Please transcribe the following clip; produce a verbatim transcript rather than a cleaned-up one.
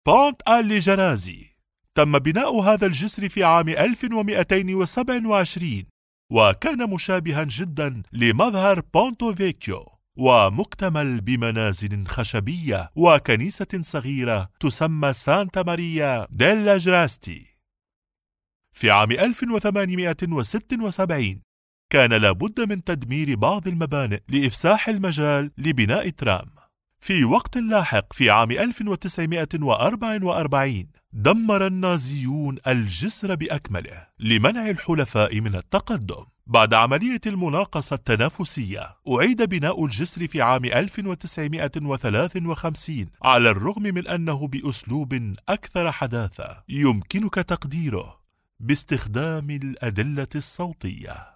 بونت آل جرازي. تم بناء هذا الجسر في عام ألف ومئتين وسبعة وعشرين، وكان مشابها جدا لمظهر بونتو فيكيو، ومكتمل بمنازل خشبية وكنيسة صغيرة تسمى سانتا ماريا ديلا جراستي. في عام ألف وثمانمئة وستة وسبعين كان لابد من تدمير بعض المبانئ لإفساح المجال لبناء ترام. في وقت لاحق في عام ألف وتسعمئة وأربعة وأربعين دمر النازيون الجسر بأكمله لمنع الحلفاء من التقدم. بعد عملية المناقصة التنافسية أعيد بناء الجسر في عام ألف وتسعمئة وثلاثة وخمسين، على الرغم من أنه بأسلوب أكثر حداثة يمكنك تقديره باستخدام الأدلة الصوتية.